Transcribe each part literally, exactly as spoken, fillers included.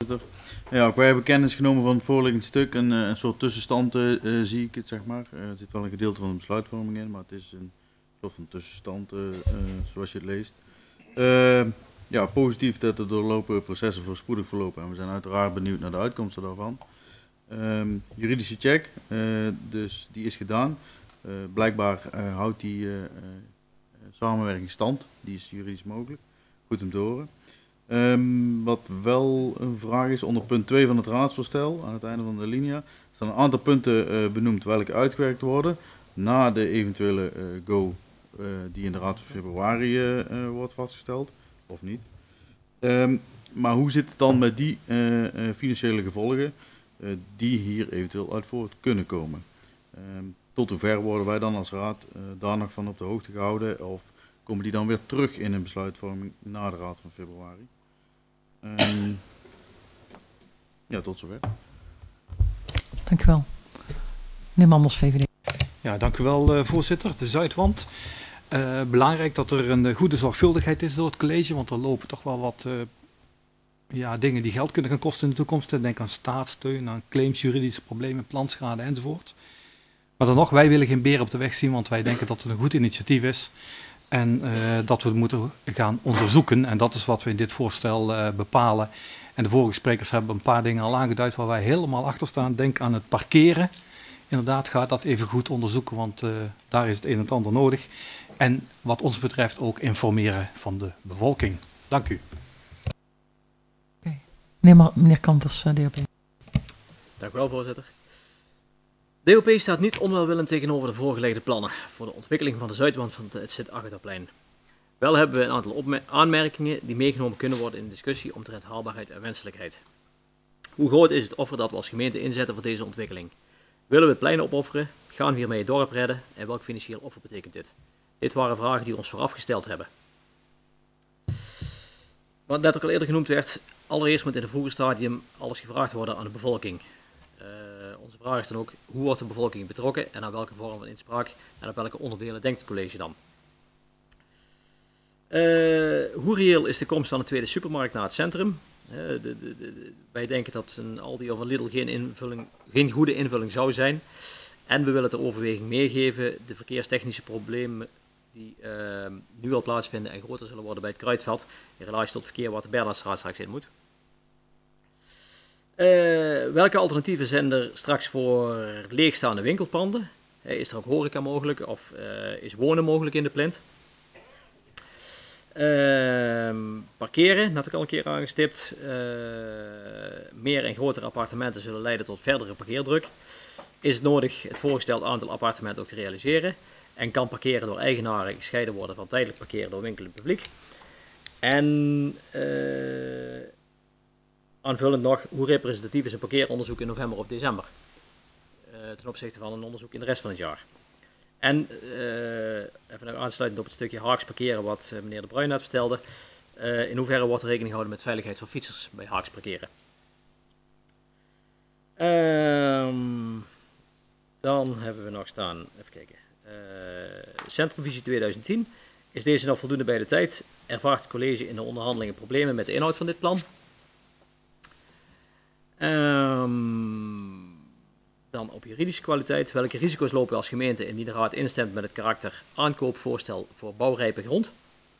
voorzitter. Ja, ook wij hebben kennis genomen van het voorliggend stuk. Een, uh, een soort tussenstand uh, uh, zie ik het, zeg maar. Uh, er zit wel een gedeelte van de besluitvorming in, maar het is een soort van tussenstand, uh, uh, zoals je het leest. Uh, ja, positief dat de doorlopen processen voorspoedig verlopen. En we zijn uiteraard benieuwd naar de uitkomsten daarvan. Um, juridische check, uh, dus die is gedaan. Uh, blijkbaar uh, houdt die uh, uh, samenwerking stand. Die is juridisch mogelijk. Goed om te horen. Um, wat wel een vraag is, onder punt twee van het raadsvoorstel, aan het einde van de linia, staan een aantal punten uh, benoemd welke uitgewerkt worden na de eventuele uh, go uh, die in de raad van februari uh, uh, wordt vastgesteld, of niet. Um, maar hoe zit het dan met die uh, uh, financiële gevolgen uh, die hier eventueel uit voort kunnen komen? Um, tot hoever worden wij dan als raad uh, daar nog van op de hoogte gehouden, of komen die dan weer terug in een besluitvorming na de raad van februari? Um, ja, tot zover. Dank u wel. Meneer Manders, V V D. Ja, dank u wel, uh, voorzitter. De Zuidwand. Uh, belangrijk dat er een uh, goede zorgvuldigheid is door het college, want er lopen toch wel wat uh, ja, dingen die geld kunnen gaan kosten in de toekomst. Denk aan staatssteun, aan claims, juridische problemen, planschade enzovoort. Maar dan nog, wij willen geen beer op de weg zien, want wij denken dat het een goed initiatief is. En uh, dat we het moeten gaan onderzoeken. En dat is wat we in dit voorstel uh, bepalen. En de vorige sprekers hebben een paar dingen al aangeduid waar wij helemaal achter staan. Denk aan het parkeren. Inderdaad, ga dat even goed onderzoeken, want uh, daar is het een en het ander nodig. En wat ons betreft ook informeren van de bevolking. Dank u. Okay. Meneer, meneer Kanters, D O P. Dank u wel, voorzitter. De D O P staat niet onwelwillend tegenover de voorgelegde plannen voor de ontwikkeling van de zuidwand van het Sint-Agatha-plein. Wel hebben we een aantal aanmerkingen die meegenomen kunnen worden in de discussie omtrent haalbaarheid en wenselijkheid. Hoe groot is het offer dat we als gemeente inzetten voor deze ontwikkeling? Willen we het plein opofferen? Gaan we hiermee het dorp redden? En welk financieel offer betekent dit? Dit waren vragen die we ons vooraf gesteld hebben. Wat net ook al eerder genoemd werd, allereerst moet in een vroeger stadium alles gevraagd worden aan de bevolking. Uh, onze vraag is dan ook, hoe wordt de bevolking betrokken en aan welke vorm van inspraak en op welke onderdelen denkt het college dan? Uh, hoe reëel is de komst van een tweede supermarkt naar het centrum? Uh, de, de, de, wij denken dat een Aldi of een Lidl geen, invulling, geen goede invulling zou zijn. En we willen ter overweging meegeven de verkeerstechnische problemen die uh, nu al plaatsvinden en groter zullen worden bij het Kruidvat in relatie tot verkeer wat de Bernhardstraat straks in moet. Uh, welke alternatieven zijn er straks voor leegstaande winkelpanden? Uh, is er ook horeca mogelijk of uh, is wonen mogelijk in de Plint? Uh, parkeren, net ook al een keer aangestipt. Uh, meer en grotere appartementen zullen leiden tot verdere parkeerdruk. Is het nodig het voorgestelde aantal appartementen ook te realiseren? En kan parkeren door eigenaren gescheiden worden van tijdelijk parkeren door winkelend publiek? En uh, aanvullend nog, hoe representatief is een parkeeronderzoek in november of december? Uh, ten opzichte van een onderzoek in de rest van het jaar. En uh, even nog aansluitend op het stukje Haaks parkeren wat uh, meneer De Bruin net vertelde. Uh, in hoeverre wordt er rekening gehouden met veiligheid van fietsers bij Haaks parkeren? Um, dan hebben we nog staan, even kijken, uh, Centrumvisie tweeduizend tien. Is deze nog voldoende bij de tijd? Ervaart het college in de onderhandelingen problemen met de inhoud van dit plan? Um, dan op juridische kwaliteit. Welke risico's lopen we als gemeente indien de raad instemt met het karakter aankoopvoorstel voor bouwrijpe grond?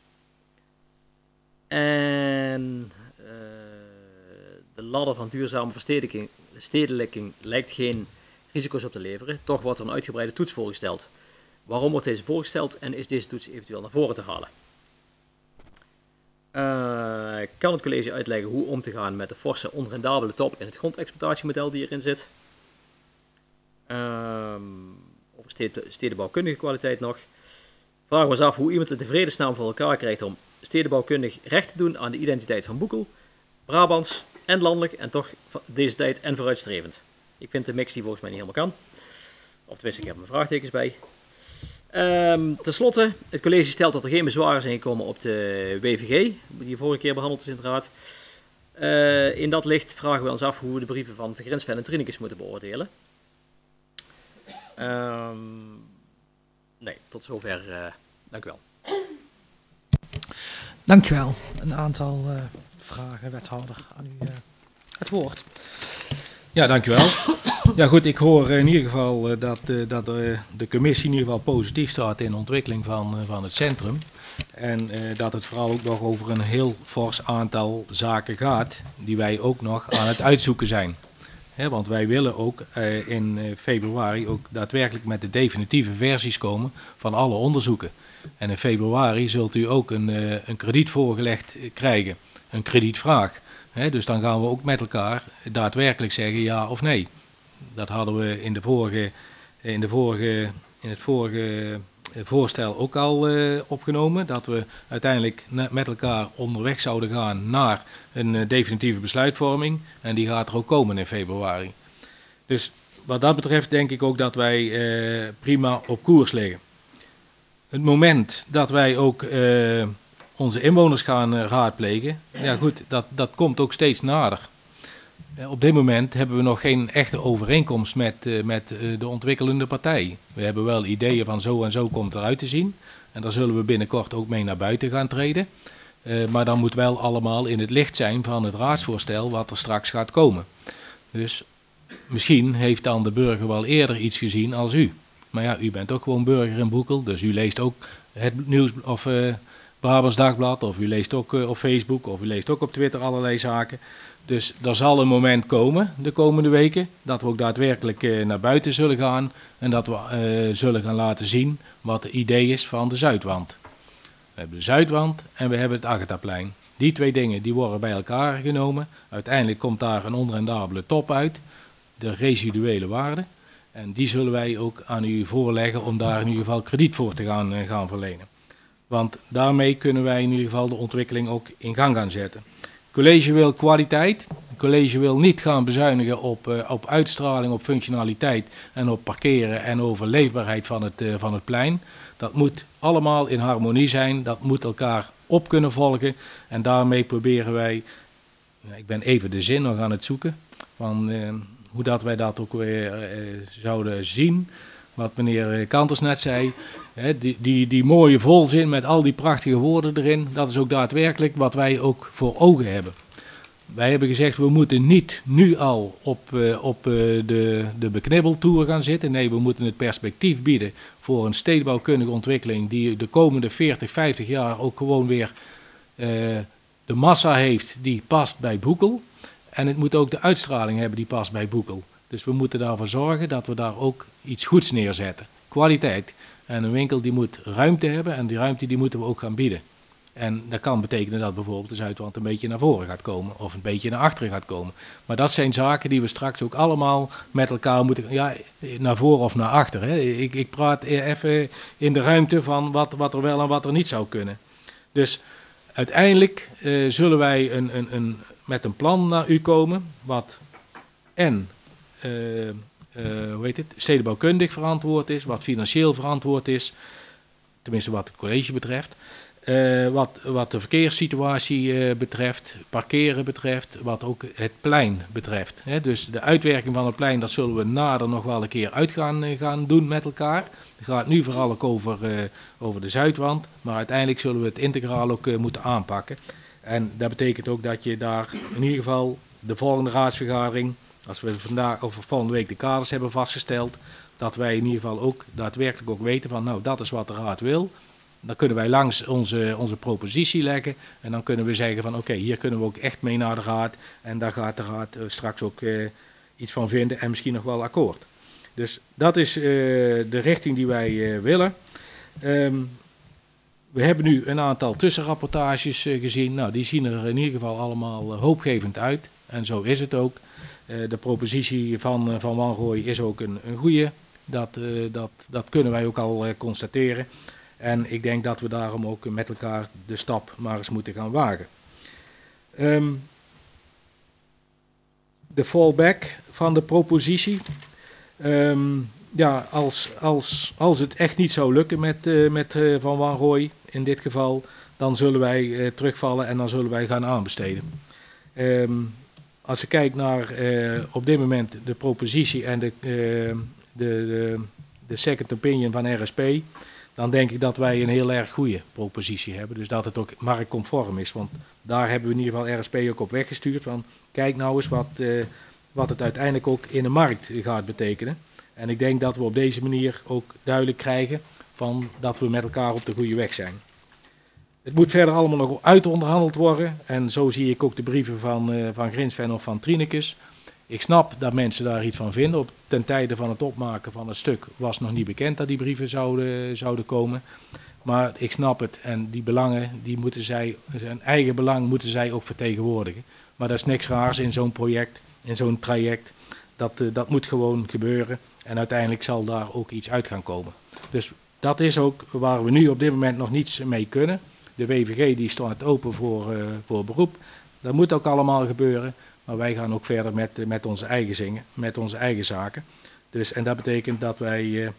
En uh, de ladder van duurzame verstedelijking lijkt geen risico's op te leveren. Toch wordt er een uitgebreide toets voorgesteld. Waarom wordt deze voorgesteld en is deze toets eventueel naar voren te halen? Uh, kan het college uitleggen hoe om te gaan met de forse onrendabele top in het grondexploitatiemodel die erin zit? Um, over sted, stedenbouwkundige kwaliteit nog. Vragen we ons af hoe iemand het de vredesnaam voor elkaar krijgt om stedenbouwkundig recht te doen aan de identiteit van Boekel, Brabants en landelijk en toch deze tijd en vooruitstrevend. Ik vind de mix die volgens mij niet helemaal kan. Of tenminste, ik heb er mijn vraagtekens bij. Um, ten slotte, het college stelt dat er geen bezwaren zijn gekomen op de W V G, die vorige keer behandeld is in de raad. Uh, in dat licht vragen we ons af hoe we de brieven van Van Grinsven en Trinicus moeten beoordelen. Um, nee, tot zover. Uh, dank u wel. Dank u wel. Een aantal uh, vragen, wethouder, aan u uh, het woord. Ja, dankjewel. Ja goed, ik hoor in ieder geval uh, dat, uh, dat uh, de commissie in ieder geval positief staat in de ontwikkeling van, uh, van het centrum. En uh, dat het vooral ook nog over een heel fors aantal zaken gaat die wij ook nog aan het uitzoeken zijn. He, want wij willen ook uh, in uh, februari ook daadwerkelijk met de definitieve versies komen van alle onderzoeken. En in februari zult u ook een, uh, een krediet voorgelegd krijgen, een kredietvraag. He, dus dan gaan we ook met elkaar daadwerkelijk zeggen ja of nee. Dat hadden we in, de vorige, in, de vorige, in het vorige voorstel ook al uh, opgenomen. Dat we uiteindelijk met elkaar onderweg zouden gaan naar een uh, definitieve besluitvorming. En die gaat er ook komen in februari. Dus wat dat betreft denk ik ook dat wij uh, prima op koers liggen. Het moment dat wij ook uh, onze inwoners gaan uh, raadplegen, ja goed, dat, dat komt ook steeds nader. Uh, op dit moment hebben we nog geen echte overeenkomst met, uh, met uh, de ontwikkelende partij. We hebben wel ideeën van zo en zo komt het eruit te zien. En daar zullen we binnenkort ook mee naar buiten gaan treden. Uh, maar dan moet wel allemaal in het licht zijn van het raadsvoorstel wat er straks gaat komen. Dus misschien heeft dan de burger wel eerder iets gezien als u. Maar ja, u bent ook gewoon burger in Boekel, dus u leest ook het nieuws of uh, Brabants Dagblad, of u leest ook uh, op Facebook, of u leest ook op Twitter allerlei zaken. Dus er zal een moment komen, de komende weken, dat we ook daadwerkelijk uh, naar buiten zullen gaan en dat we uh, zullen gaan laten zien wat het idee is van de Zuidwand. We hebben de Zuidwand en we hebben het Agataplein. Die twee dingen die worden bij elkaar genomen. Uiteindelijk komt daar een onrendabele top uit, de residuele waarde. En die zullen wij ook aan u voorleggen om daar in ieder geval krediet voor te gaan, uh, gaan verlenen. Want daarmee kunnen wij in ieder geval de ontwikkeling ook in gang gaan zetten. Het college wil kwaliteit. Het college wil niet gaan bezuinigen op, uh, op uitstraling, op functionaliteit en op parkeren en over leefbaarheid van het, uh, van het plein. Dat moet allemaal in harmonie zijn. Dat moet elkaar op kunnen volgen. En daarmee proberen wij, ik ben even de zin nog aan het zoeken, van uh, hoe dat wij dat ook weer uh, zouden zien. Wat meneer Kanters net zei, hè, die, die, die mooie volzin met al die prachtige woorden erin, dat is ook daadwerkelijk wat wij ook voor ogen hebben. Wij hebben gezegd, we moeten niet nu al op, uh, op uh, de, de beknibbeltoer gaan zitten. Nee, we moeten het perspectief bieden voor een stedenbouwkundige ontwikkeling die de komende veertig, vijftig jaar ook gewoon weer uh, de massa heeft die past bij Boekel. En het moet ook de uitstraling hebben die past bij Boekel. Dus we moeten daarvoor zorgen dat we daar ook iets goeds neerzetten. Kwaliteit. En een winkel die moet ruimte hebben en die ruimte die moeten we ook gaan bieden. En dat kan betekenen dat bijvoorbeeld de Zuidwand een beetje naar voren gaat komen of een beetje naar achteren gaat komen. Maar dat zijn zaken die we straks ook allemaal met elkaar moeten, ja, naar voren of naar achter. Hè. Ik, ik praat even in de ruimte van wat, wat er wel en wat er niet zou kunnen. Dus uiteindelijk uh, zullen wij een, een, een, met een plan naar u komen wat en uh, uh, hoe heet het, stedenbouwkundig verantwoord is, wat financieel verantwoord is, tenminste wat het college betreft. Uh, wat, wat de verkeerssituatie uh, betreft, parkeren betreft, wat ook het plein betreft. Hè. Dus de uitwerking van het plein, dat zullen we nader nog wel een keer uit gaan, uh, gaan doen met elkaar. Het gaat nu vooral ook over, uh, over de Zuidwand, maar uiteindelijk zullen we het integraal ook uh, moeten aanpakken. En dat betekent ook dat je daar in ieder geval de volgende raadsvergadering, als we vandaag of volgende week de kaders hebben vastgesteld, dat wij in ieder geval ook daadwerkelijk ook weten van nou dat is wat de raad wil. Dan kunnen wij langs onze, onze propositie leggen en dan kunnen we zeggen van oké, okay, hier kunnen we ook echt mee naar de raad en daar gaat de raad uh, straks ook uh, iets van vinden en misschien nog wel akkoord. Dus dat is uh, de richting die wij uh, willen. Um, we hebben nu een aantal tussenrapportages uh, gezien. Nou, die zien er in ieder geval allemaal uh, hoopgevend uit en zo is het ook. Uh, de propositie van, uh, van Wanrooy is ook een, een goede. Dat, uh, dat, dat kunnen wij ook al uh, constateren. En ik denk dat we daarom ook met elkaar de stap maar eens moeten gaan wagen. Um, de fallback van de propositie. Um, ja, als, als, als het echt niet zou lukken met, uh, met uh, Van Wanrooy in dit geval, dan zullen wij uh, terugvallen en dan zullen wij gaan aanbesteden. Um, als je kijkt naar uh, op dit moment de propositie en de, uh, de, de, de second opinion van R S P, dan denk ik dat wij een heel erg goede propositie hebben. Dus dat het ook marktconform is. Want daar hebben we in ieder geval R S P ook op weggestuurd. Van kijk nou eens wat, uh, wat het uiteindelijk ook in de markt gaat betekenen. En ik denk dat we op deze manier ook duidelijk krijgen van dat we met elkaar op de goede weg zijn. Het moet verder allemaal nog uitonderhandeld worden. En zo zie ik ook de brieven van, uh, van Grinsven of van Trinekes. Ik snap dat mensen daar iets van vinden. Op, ten tijde van het opmaken van het stuk was nog niet bekend dat die brieven zouden, zouden komen. Maar ik snap het. En die belangen, die moeten zij, hun eigen belang moeten zij ook vertegenwoordigen. Maar dat is niks raars in zo'n project, in zo'n traject. Dat, uh, dat moet gewoon gebeuren. En uiteindelijk zal daar ook iets uit gaan komen. Dus dat is ook waar we nu op dit moment nog niets mee kunnen. De W V G die staat open voor, uh, voor beroep. Dat moet ook allemaal gebeuren. Maar wij gaan ook verder met, uh, met onze eigen zingen, met onze eigen zaken. Dus, en dat betekent dat wij uh,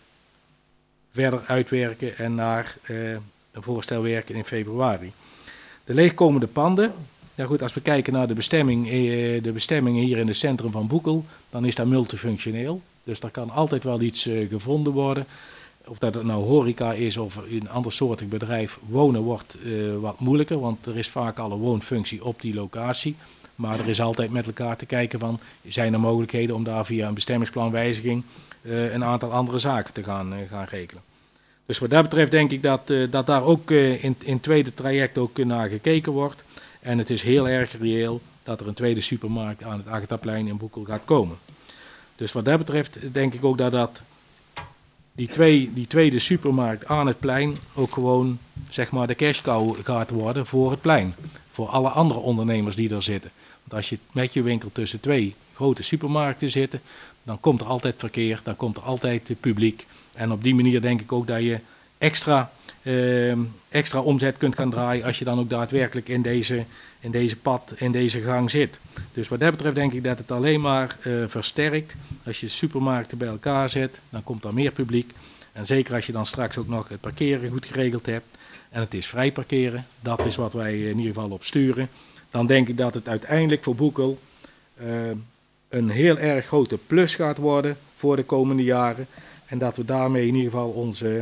verder uitwerken en naar uh, een voorstel werken in februari. De leegkomende panden. Ja goed, als we kijken naar de bestemming, uh, de bestemming hier in het centrum van Boekel, dan is dat multifunctioneel. Dus er kan altijd wel iets uh, gevonden worden. Of dat het nou horeca is of een ander soortig bedrijf, wonen wordt uh, wat moeilijker, want er is vaak al een woonfunctie op die locatie. Maar er is altijd met elkaar te kijken van, zijn er mogelijkheden om daar via een bestemmingsplanwijziging uh, een aantal andere zaken te gaan, uh, gaan regelen. Dus wat dat betreft denk ik dat, uh, dat daar ook uh, in, in het tweede traject ook uh, naar gekeken wordt. En het is heel erg reëel dat er een tweede supermarkt aan het Agataplein in Boekel gaat komen. Dus wat dat betreft denk ik ook dat dat Die, twee, die tweede supermarkt aan het plein ook gewoon zeg maar de cash cow gaat worden voor het plein. Voor alle andere ondernemers die er zitten. Want als je met je winkel tussen twee grote supermarkten zit, dan komt er altijd verkeer, dan komt er altijd publiek. En op die manier denk ik ook dat je extra, eh, extra omzet kunt gaan draaien als je dan ook daadwerkelijk in deze, in deze pad, in deze gang zit. Dus wat dat betreft denk ik dat het alleen maar uh, versterkt. Als je supermarkten bij elkaar zet, dan komt er meer publiek. En zeker als je dan straks ook nog het parkeren goed geregeld hebt. En het is vrij parkeren, dat is wat wij in ieder geval op sturen. Dan denk ik dat het uiteindelijk voor Boekel uh, een heel erg grote plus gaat worden voor de komende jaren. En dat we daarmee in ieder geval onze,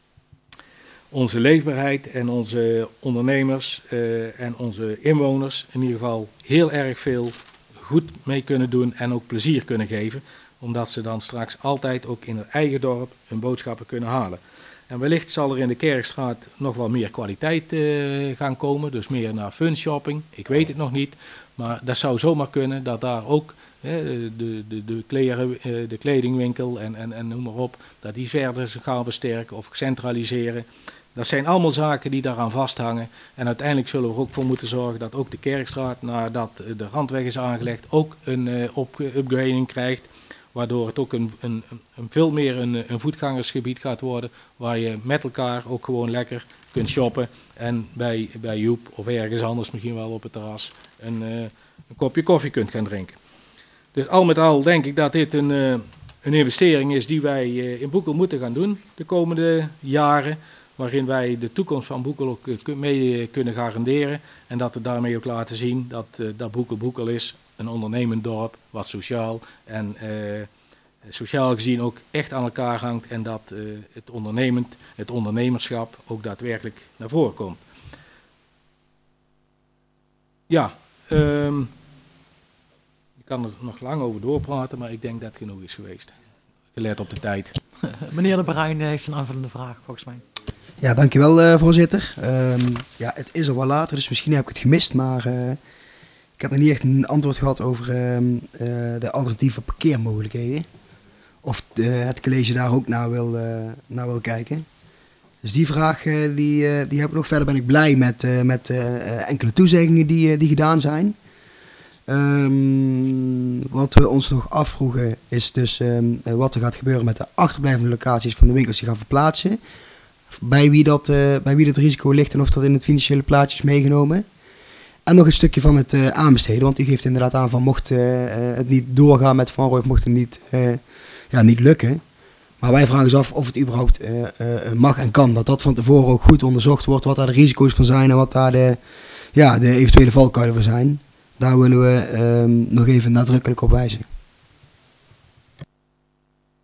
onze leefbaarheid en onze ondernemers uh, en onze inwoners in ieder geval heel erg veel goed mee kunnen doen en ook plezier kunnen geven. Omdat ze dan straks altijd ook in het eigen dorp hun boodschappen kunnen halen. En wellicht zal er in de Kerkstraat nog wel meer kwaliteit uh, gaan komen. Dus meer naar fun shopping. Ik weet het nog niet. Maar dat zou zomaar kunnen dat daar ook hè, de, de, de, kleren, de kledingwinkel en, en, en noem maar op. Dat die verder gaan versterken of centraliseren. Dat zijn allemaal zaken die daaraan vasthangen. En uiteindelijk zullen we er ook voor moeten zorgen dat ook de Kerkstraat, nadat de randweg is aangelegd, ook een uh, op, upgrading krijgt. Waardoor het ook een, een, een veel meer een, een voetgangersgebied gaat worden. Waar je met elkaar ook gewoon lekker kunt shoppen. En bij, bij Joep of ergens anders misschien wel op het terras een, uh, een kopje koffie kunt gaan drinken. Dus al met al denk ik dat dit een, uh, een investering is die wij uh, in Boekel moeten gaan doen de komende jaren. Waarin wij de toekomst van Boekel ook uh, mee kunnen garanderen. En dat we daarmee ook laten zien dat, uh, dat Boekel Boekel is. Een ondernemend dorp, wat sociaal en uh, sociaal gezien ook echt aan elkaar hangt en dat uh, het ondernemend, het ondernemerschap ook daadwerkelijk naar voren komt. Ja, um, ik kan er nog lang over doorpraten, maar ik denk dat het genoeg is geweest. Gelet op de tijd. Meneer De Bruin heeft een aanvullende vraag, volgens mij. Ja, dankjewel uh, voorzitter. Um, ja, het is al wel later, dus misschien heb ik het gemist, maar uh, ik heb nog niet echt een antwoord gehad over uh, uh, de alternatieve parkeermogelijkheden. Of de, het college daar ook naar wil, uh, naar wil kijken. Dus die vraag uh, die, uh, die heb ik nog. Verder ben ik blij met, uh, met uh, enkele toezeggingen die, uh, die gedaan zijn. Um, wat we ons nog afvroegen is dus um, uh, wat er gaat gebeuren met de achterblijvende locaties van de winkels die gaan verplaatsen. Bij wie dat, uh, bij wie dat risico ligt en of dat in het financiële plaatje is meegenomen. En nog een stukje van het uh, aanbesteden, want u geeft inderdaad aan van mocht uh, het niet doorgaan met Van Rooij, mocht het niet, uh, ja, niet lukken. Maar wij vragen ons af of het überhaupt uh, uh, mag en kan. Dat dat van tevoren ook goed onderzocht wordt, wat daar de risico's van zijn en wat daar de, ja, de eventuele valkuilen van zijn. Daar willen we um, nog even nadrukkelijk op wijzen.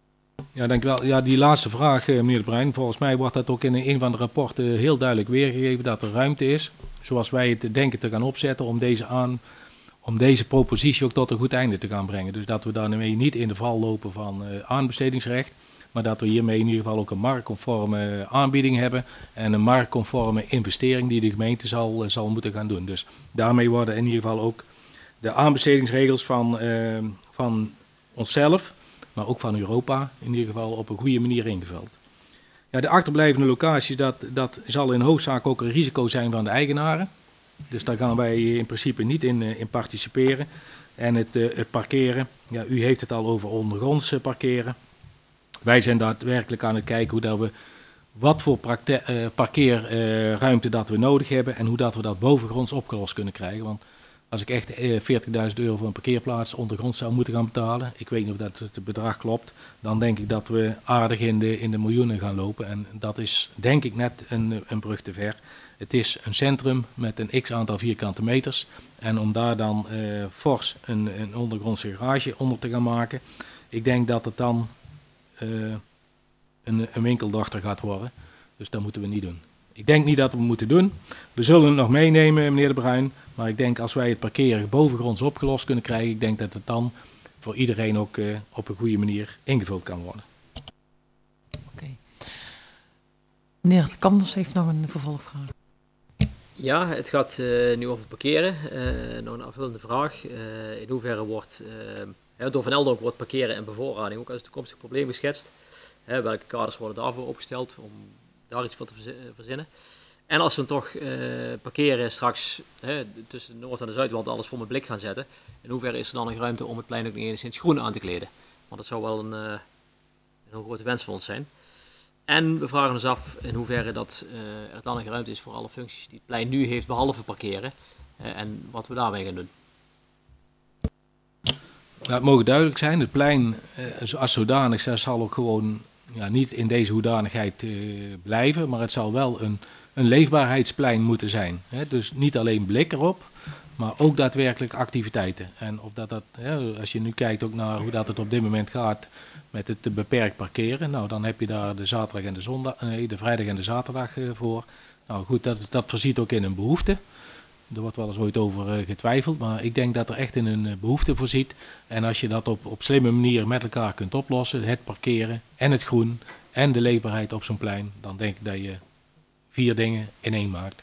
Ja, dank u wel. Ja, die laatste vraag, eh, meneer De Bruin. Volgens mij wordt dat ook in een van de rapporten heel duidelijk weergegeven dat er ruimte is, zoals wij het denken te gaan opzetten, om deze, aan, om deze propositie ook tot een goed einde te gaan brengen. Dus dat we daarmee niet in de val lopen van uh, aanbestedingsrecht, maar dat we hiermee in ieder geval ook een marktconforme aanbieding hebben en een marktconforme investering die de gemeente zal, uh, zal moeten gaan doen. Dus daarmee worden in ieder geval ook de aanbestedingsregels van, uh, van onszelf, maar ook van Europa in ieder geval op een goede manier ingevuld. Ja, de achterblijvende locaties, dat, dat zal in hoofdzaak ook een risico zijn van de eigenaren. Dus daar gaan wij in principe niet in, in participeren. En het, uh, het parkeren, ja, u heeft het al over ondergronds parkeren. Wij zijn daadwerkelijk aan het kijken hoe dat we, wat voor uh, parkeerruimte uh, dat we nodig hebben en hoe dat we dat bovengronds opgelost kunnen krijgen. Want als ik echt uh, veertigduizend euro voor een parkeerplaats ondergronds zou moeten gaan betalen, ik weet niet of dat het bedrag klopt, dan denk ik dat we aardig in de, in de miljoenen gaan lopen. En dat is denk ik net een, een brug te ver. Het is een centrum met een x aantal vierkante meters. En om daar dan uh, fors een, een ondergrondse garage onder te gaan maken, ik denk dat het dan uh, een, een winkeldochter gaat worden. Dus dat moeten we niet doen. Ik denk niet dat we het moeten doen. We zullen het nog meenemen, meneer De Bruin. Maar ik denk als wij het parkeren bovengronds opgelost kunnen krijgen, ik denk dat het dan voor iedereen ook uh, op een goede manier ingevuld kan worden. Oké. Okay. Meneer Kanders heeft nog een vervolgvraag. Ja, het gaat uh, nu over parkeren. Uh, nog een afvullende vraag. Uh, in hoeverre wordt, uh, door Van Elden ook wordt parkeren en bevoorrading ook als toekomstig probleem geschetst? Uh, welke kaders worden daarvoor opgesteld om daar iets voor te verzinnen? En als we toch uh, parkeren straks uh, tussen de Noord- en de Zuidwand alles voor met blik gaan zetten, in hoeverre is er dan nog ruimte om het plein ook nog enigszins groen aan te kleden? Want dat zou wel een, uh, een heel grote wens voor ons zijn. En we vragen ons af in hoeverre dat, uh, er dan nog ruimte is voor alle functies die het plein nu heeft, behalve parkeren. Uh, en wat we daarmee gaan doen. Nou, het mogen duidelijk zijn, het plein uh, als zodanig zal ook gewoon ja, niet in deze hoedanigheid uh, blijven, maar het zal wel een, een leefbaarheidsplein moeten zijn. Hè? Dus niet alleen blik erop, maar ook daadwerkelijk activiteiten. En of dat dat, hè, als je nu kijkt ook naar hoe dat het op dit moment gaat met het te beperkt parkeren, nou dan heb je daar de zaterdag en de zondag, nee, de vrijdag en de zaterdag uh, voor. Nou goed, dat, dat voorziet ook in een behoefte. Er wordt wel eens ooit over uh, getwijfeld, maar ik denk dat er echt in een uh, behoefte voorziet. En als je dat op, op slimme manier met elkaar kunt oplossen, het parkeren en het groen en de leefbaarheid op zo'n plein, dan denk ik dat je vier dingen in één maakt.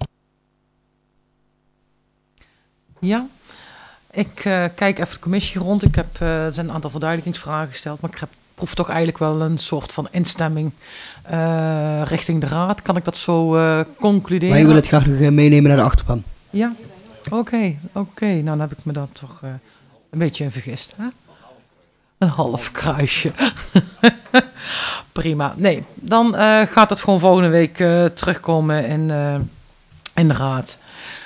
Ja, ik uh, kijk even de commissie rond. Ik heb, uh, er zijn een aantal verduidelijkingsvragen gesteld, maar ik heb, proef toch eigenlijk wel een soort van instemming uh, richting de raad. Kan ik dat zo uh, concluderen? Maar je wil het graag nog uh, meenemen naar de achterban. Ja, oké, okay, oké. Okay. Nou, dan heb ik me dat toch uh, een beetje in vergist. Hè? Een half kruisje. Prima. Nee, dan uh, gaat het gewoon volgende week uh, terugkomen in, uh, in de raad.